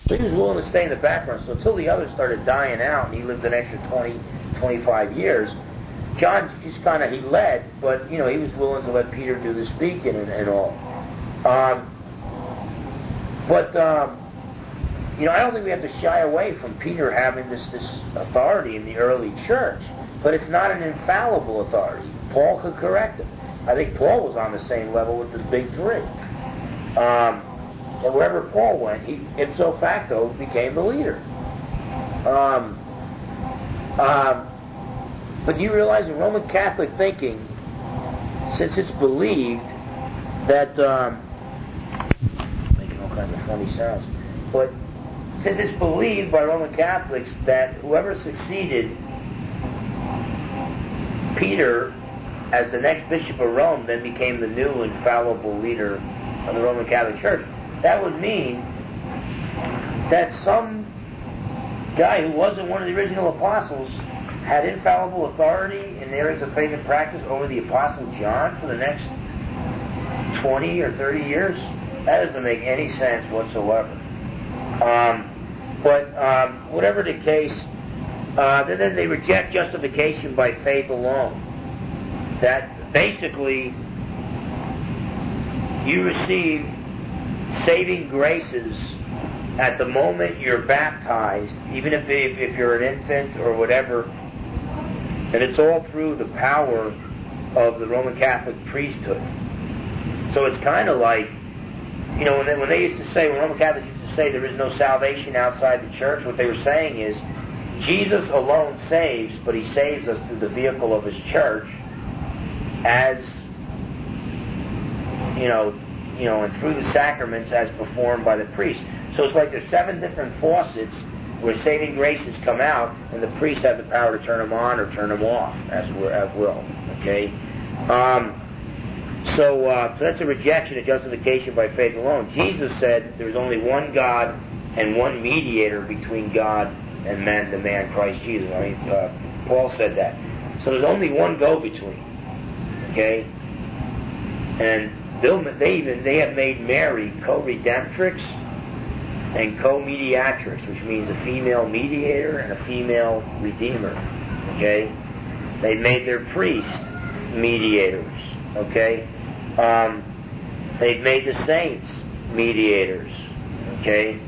So he was willing to stay in the background. So until the others started dying out, and he lived an extra 20, 25 years, John just kind of, he led, but, he was willing to let Peter do the speaking and all. I don't think we have to shy away from Peter having this authority in the early church, but it's not an infallible authority. Paul could correct him. I think Paul was on the same level with the big three. And wherever Paul went, he ipso facto became the leader. But you realize in Roman Catholic thinking, since it's believed that, making all kinds of funny sounds, but since it's believed by Roman Catholics that whoever succeeded Peter as the next Bishop of Rome then became the new infallible leader of the Roman Catholic Church, that would mean that some guy who wasn't one of the original apostles had infallible authority in areas of faith and practice over the Apostle John for the next 20 or 30 years. That doesn't make any sense whatsoever. But whatever the case, then they reject justification by faith alone. That basically you receive saving graces at the moment you're baptized, even if you're an infant or whatever, and it's all through the power of the Roman Catholic priesthood. So it's kind of like, when they used to say, when Roman Catholics used to say there is no salvation outside the church, what they were saying is, Jesus alone saves, but he saves us through the vehicle of his church, as, and through the sacraments as performed by the priest. So it's like there's 7 different faucets where saving graces come out, and the priests have the power to turn them on or turn them off, as will. Okay? So that's a rejection of justification by faith alone. Jesus said there's only one God and one mediator between God and men, the man Christ Jesus. Paul said that. So there's only one go-between. Okay? And they have made Mary co-redemptrix and co-mediatrix, which means a female mediator and a female redeemer. Okay? They've made their priests mediators. Okay? They've made the saints mediators. Okay?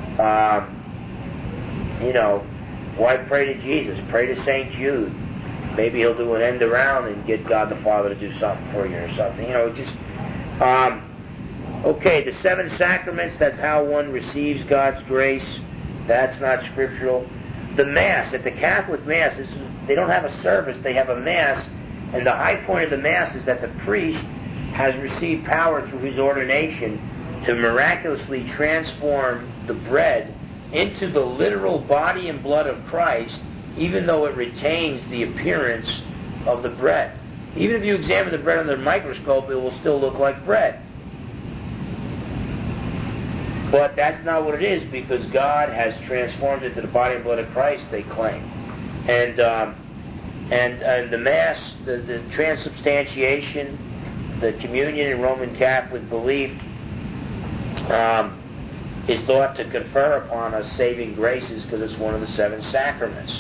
Why pray to Jesus? Pray to St. Jude. Maybe he'll do an end around and get God the Father to do something for you or something. Okay, the 7 sacraments, that's how one receives God's grace. That's not scriptural. The Mass, at the Catholic Mass, they don't have a service, they have a Mass, and the high point of the Mass is that the priest has received power through his ordination to miraculously transform the bread into the literal body and blood of Christ, even though it retains the appearance of the bread. Even if you examine the bread under the microscope, it will still look like bread. But that's not what it is, because God has transformed it to the body and blood of Christ, they claim. And the Mass, the transubstantiation, the communion in Roman Catholic belief is thought to confer upon us saving graces because it's one of the 7 sacraments.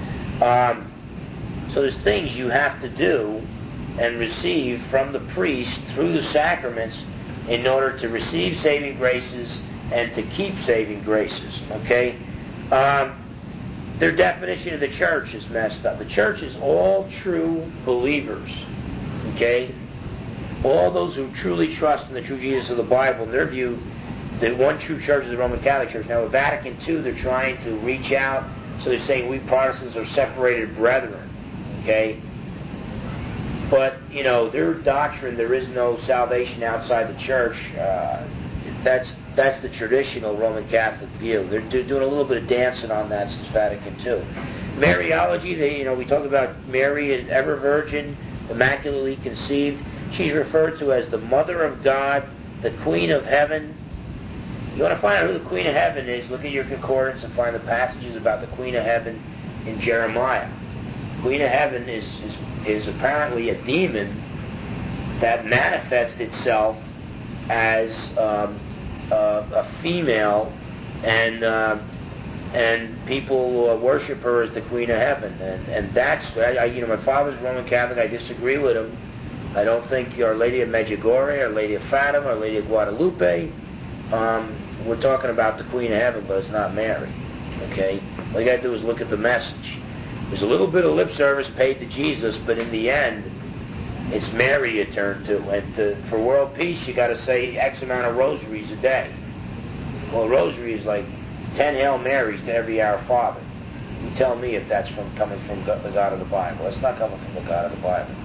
So there's things you have to do and receive from the priest through the sacraments in order to receive saving graces and to keep saving graces. Okay? Their definition of the church is messed up. The church is all true believers. Okay? All those who truly trust in the true Jesus of the Bible, in their view, the one true church is the Roman Catholic Church. Now, with Vatican II, they're trying to reach out, so they're saying we Protestants are separated brethren. Okay? But, their doctrine, there is no salvation outside the church. That's the traditional Roman Catholic view. They're doing a little bit of dancing on that since Vatican II. Mariology, we talk about Mary as ever virgin, immaculately conceived. She's referred to as the Mother of God, the Queen of Heaven. You want to find out who the Queen of Heaven is, look at your concordance and find the passages about the Queen of Heaven in Jeremiah. Queen of Heaven is apparently a demon that manifests itself as a female and people worship her as the Queen of Heaven, and that's my father's Roman Catholic. I disagree with him. I don't think Our Lady of Medjugorje, Our Lady of Fatima, Our Lady of Guadalupe. We're talking about the Queen of Heaven, but it's not Mary. Okay, all you got to do is look at the message. There's a little bit of lip service paid to Jesus, but in the end, it's Mary you turn to. And for world peace, you got to say X amount of rosaries a day. Well, a rosary is like 10 Hail Marys to every Our Father. You tell me if that's coming from the God of the Bible. That's not coming from the God of the Bible.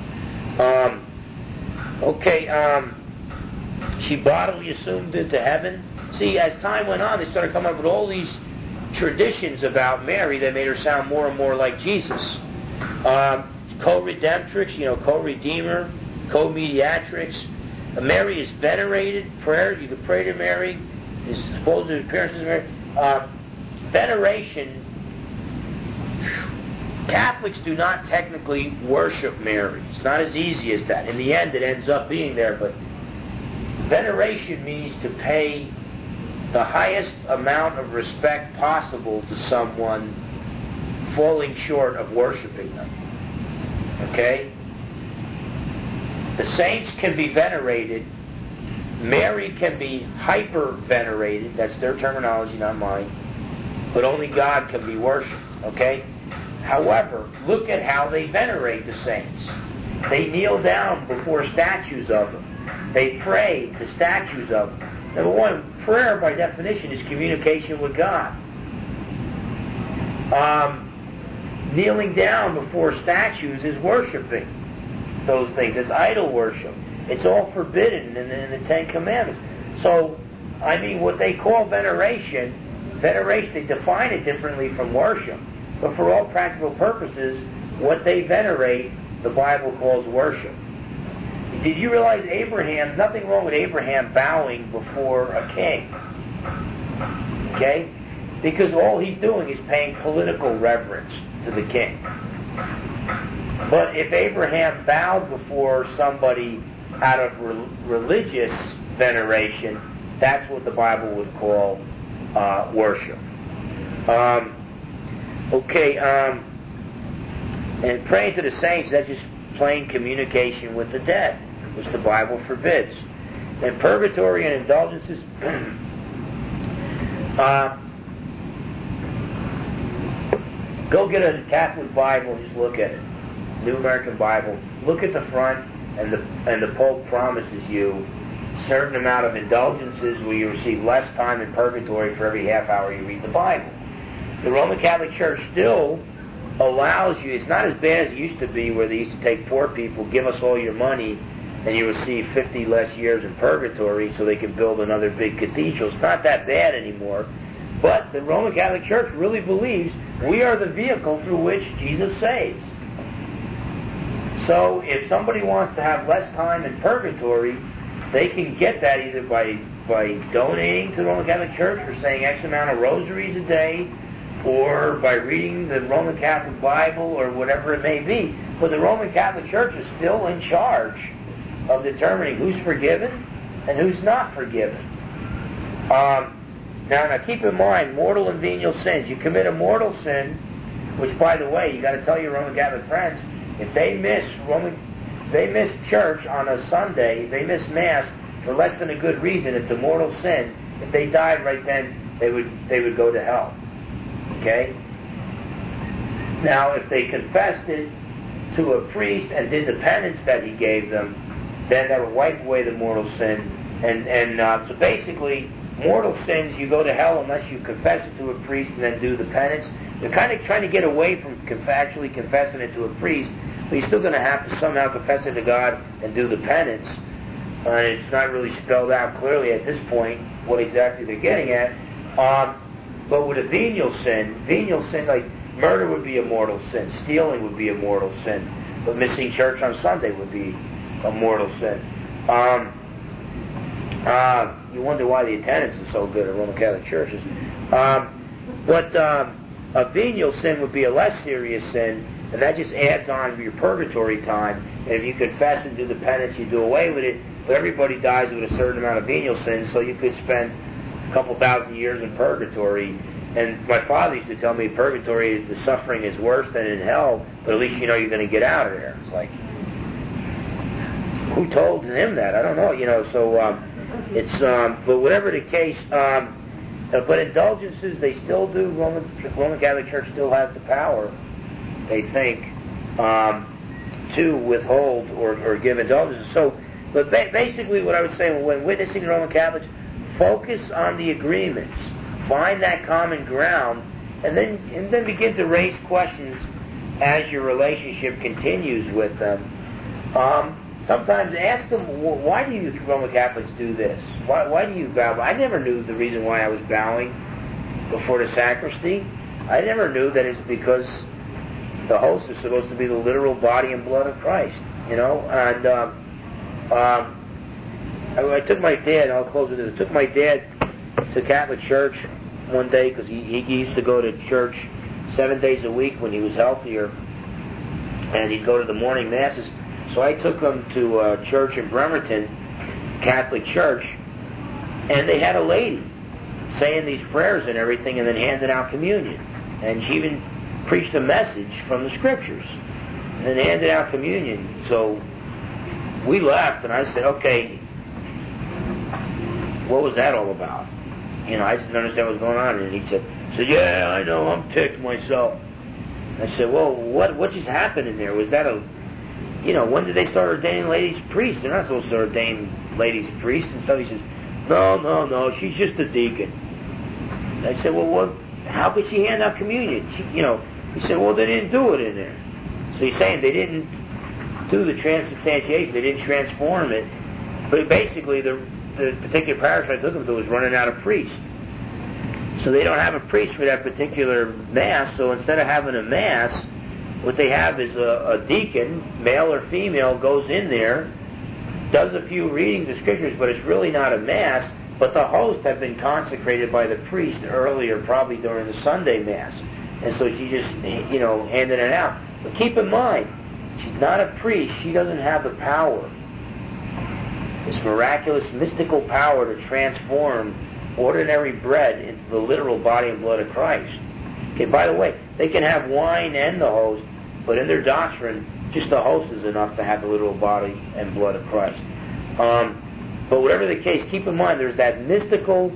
She bodily assumed into heaven. See, as time went on, they started coming up with all these traditions about Mary that made her sound more and more like Jesus. Co-redemptrix, co-redeemer, co-mediatrix. Mary is venerated. Prayer, you can pray to Mary. Is supposed appearances of Mary. Veneration. Catholics do not technically worship Mary. It's not as easy as that. In the end, it ends up being there, but veneration means to pay the highest amount of respect possible to someone falling short of worshiping them. Okay? The saints can be venerated. Mary can be hyper-venerated. That's their terminology, not mine. But only God can be worshipped. Okay? However, look at how they venerate the saints. They kneel down before statues of them. They pray to statues of them. Number one, prayer by definition is communication with God. Kneeling down before statues is worshiping those things. It's idol worship. It's all forbidden in the Ten Commandments. So, what they call veneration, they define it differently from worship. But for all practical purposes, what they venerate, the Bible calls worship. Did you realize Abraham, nothing wrong with Abraham bowing before a king? Okay? Because all he's doing is paying political reverence to the king. But if Abraham bowed before somebody out of religious veneration, that's what the Bible would call worship. And praying to the saints, that's just plain communication with the dead, which the Bible forbids. And purgatory and indulgences, go get a Catholic Bible and just look at it. New American Bible. Look at the front, and the Pope promises you a certain amount of indulgences where you receive less time in purgatory for every half hour you read the Bible. The Roman Catholic Church still allows you, it's not as bad as it used to be where they used to take poor people, give us all your money, and you receive 50 less years in purgatory so they can build another big cathedral. It's not that bad anymore. But the Roman Catholic Church really believes we are the vehicle through which Jesus saves. So if somebody wants to have less time in purgatory, they can get that either by donating to the Roman Catholic Church or saying X amount of rosaries a day, or by reading the Roman Catholic Bible, or whatever it may be. But the Roman Catholic Church is still in charge of determining who's forgiven and who's not forgiven. Now keep in mind, mortal and venial sins. You commit a mortal sin, which, by the way, you got to tell your Roman Catholic friends, if they miss church on a Sunday, they miss Mass for less than a good reason, it's a mortal sin. If they died right then, they would go to hell. Okay? Now, if they confessed it to a priest and did the penance that he gave them, then that would wipe away the mortal sin. So basically, mortal sins, you go to hell unless you confess it to a priest and then do the penance. They're kind of trying to get away from actually confessing it to a priest, but you're still going to have to somehow confess it to God and do the penance. And it's not really spelled out clearly at this point what exactly they're getting at. But with a venial sin, like murder would be a mortal sin, stealing would be a mortal sin, but missing church on Sunday would be a mortal sin. You wonder why the attendance is so good at Roman Catholic churches. But a venial sin would be a less serious sin, and that just adds on to your purgatory time. And if you confess and do the penance, you do away with it. But everybody dies with a certain amount of venial sins, so you could spend a couple thousand years in purgatory. And my father used to tell me purgatory, the suffering is worse than in hell, but at least you know you're going to get out of there. It's like, who told him that? I don't know, so but whatever the case, but indulgences, they still do, the Roman Catholic Church still has the power, they think, to withhold or give indulgences. So, but basically what I would say when witnessing the Roman Catholics, focus on the agreements. Find that common ground, and then begin to raise questions as your relationship continues with them. Sometimes ask them, why do you Roman Catholics do this? Why do you bow? I never knew the reason why I was bowing before the sacristy. I never knew that it's because the host is supposed to be the literal body and blood of Christ. And I took my dad. I'll close with this. I took my dad to Catholic Church one day because he used to go to church 7 days a week when he was healthier, and he'd go to the morning masses. So I took him to a church in Bremerton, Catholic Church, and they had a lady saying these prayers and everything and then handing out communion. And she even preached a message from the Scriptures and then handed out communion. So we left, and I said, okay, what was that all about? I just didn't understand what was going on. And he said, yeah, I know, I'm ticked myself. I said, well, what just happened in there? Was that when did they start ordaining ladies priests? They're not supposed to ordain ladies priests and stuff. He says, no, she's just a deacon. I said, well, how could she hand out communion? He said, well, they didn't do it in there. So he's saying they didn't do the transubstantiation, they didn't transform it. But basically, the particular parish I took him to was running out of priests. So they don't have a priest for that particular Mass, so instead of having a Mass, what they have is a deacon, male or female, goes in there, does a few readings of Scriptures, but it's really not a Mass, but the host had been consecrated by the priest earlier, probably during the Sunday Mass. And so she just, handed it out. But keep in mind, she's not a priest, she doesn't have the power. This miraculous, mystical power to transform ordinary bread into the literal body and blood of Christ. Okay, by the way, they can have wine and the host, but in their doctrine, just the host is enough to have the literal body and blood of Christ. But whatever the case, keep in mind there's that mystical,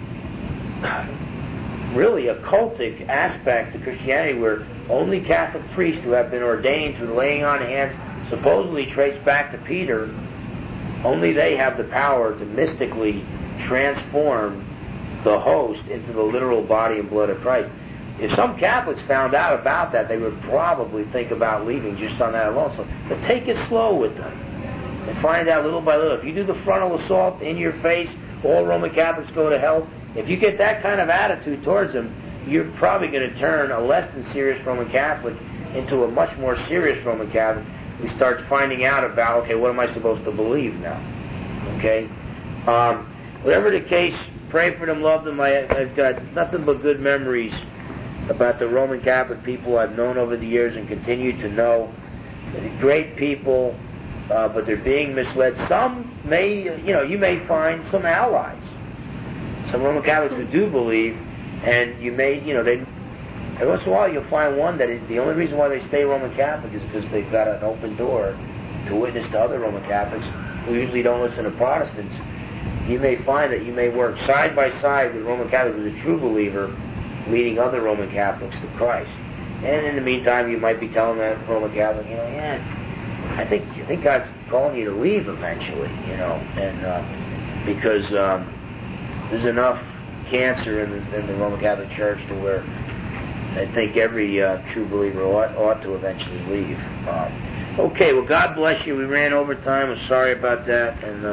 really occultic aspect to Christianity where only Catholic priests who have been ordained through the laying on of hands, supposedly traced back to Peter, only they have the power to mystically transform the host into the literal body and blood of Christ. If some Catholics found out about that, they would probably think about leaving just on that alone. But take it slow with them and find out little by little. If you do the frontal assault in your face, all Roman Catholics go to hell. If you get that kind of attitude towards them, you're probably going to turn a less than serious Roman Catholic into a much more serious Roman Catholic who starts finding out about, okay, what am I supposed to believe now? Okay? Whatever the case, pray for them, love them. I've got nothing but good memories about the Roman Catholic people I've known over the years and continue to know. They're great people, but they're being misled. Some may, you may find some allies. Some Roman Catholics who do believe, and you may, every once in a while you'll find one that is, the only reason why they stay Roman Catholic is because they've got an open door to witness to other Roman Catholics who usually don't listen to Protestants. You may find that you may work side by side with a Roman Catholic who's a true believer, leading other Roman Catholics to Christ. And in the meantime, you might be telling that Roman Catholic, I think God's calling you to leave eventually, and because there's enough cancer in the Roman Catholic Church to where I think every true believer ought to eventually leave. Okay, well, God bless you. We ran over time. I'm sorry about that, and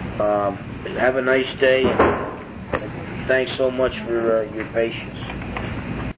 have a nice day. Thanks so much for your patience.